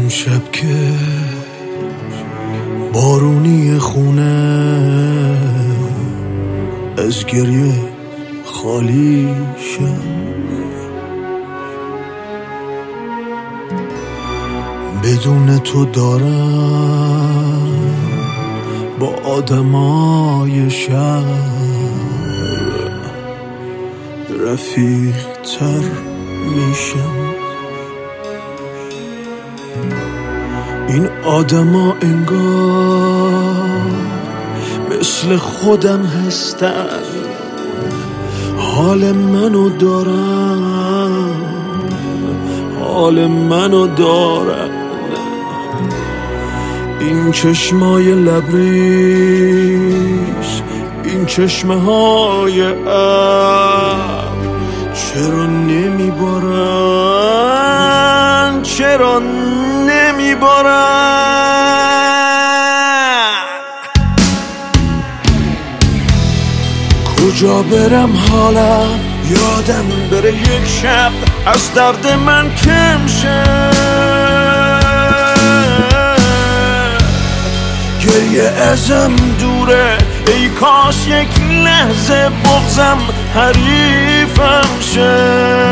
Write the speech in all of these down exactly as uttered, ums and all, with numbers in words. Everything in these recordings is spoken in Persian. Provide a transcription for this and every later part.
امشب که بارونی خونه از گریه خالی شم، بدون تو دارم با آدمای شهر رفیق تر میشم. این آدما انگار مثل خودم هستن، حال منو دارن، حال منو دارن. این چشمای لبریز، این چشمه های ابر چرا نمیبارن، چرا نمیبارن؟ کجا برم حالم یادم بره یک شب از درد من کم شه، گریه ازم دوره، ای کاش یک لحظه بغضم حریفم شه.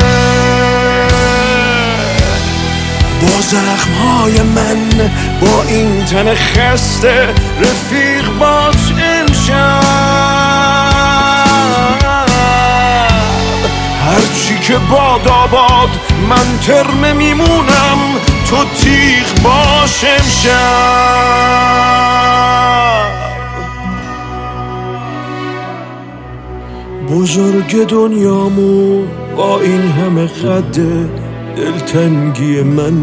با زخمهای من، با این تن خسته، رفیق باش امشب. هرچی که باد آباد، من ترمه میمونم، تو تیغ باش امشب. بزرگ دنیامو با این همه خد دلتنگی من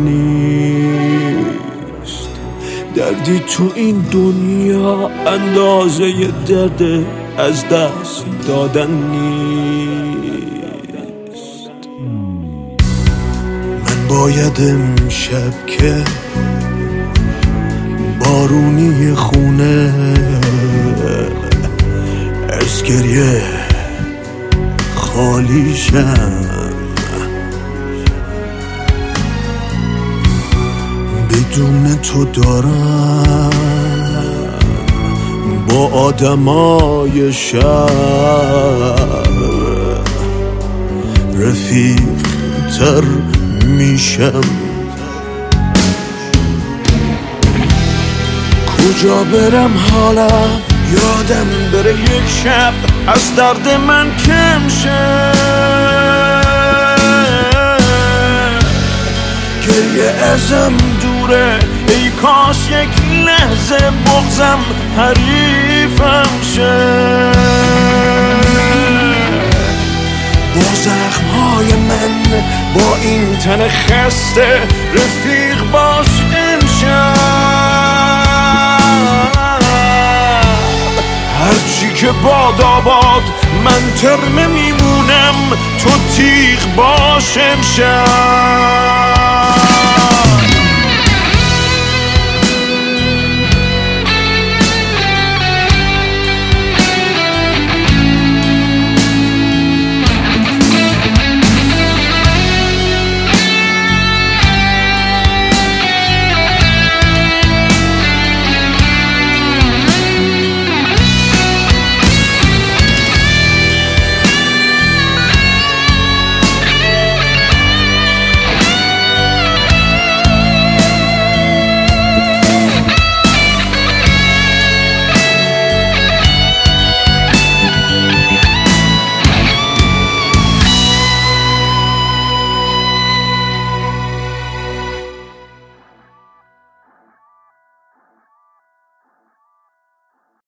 نیست، دردی تو این دنیا اندازه درد از دست دادن نیست. من باید امشب که بارونی خونه از گریه خالی شم، بدون تو دارم با آدمای شهر رفیق تر میشم. کجا برم حالم یادم بره یک شب از درد من کم شه، گریه ازم دوره، ای کاش یک لحظه بغضم حریفم شه. با زخمهای من، با این تن خسته، رفیق باش امشب. هرچی که باد آباد، من ترمه میمونم، تو تیغ باش امشب.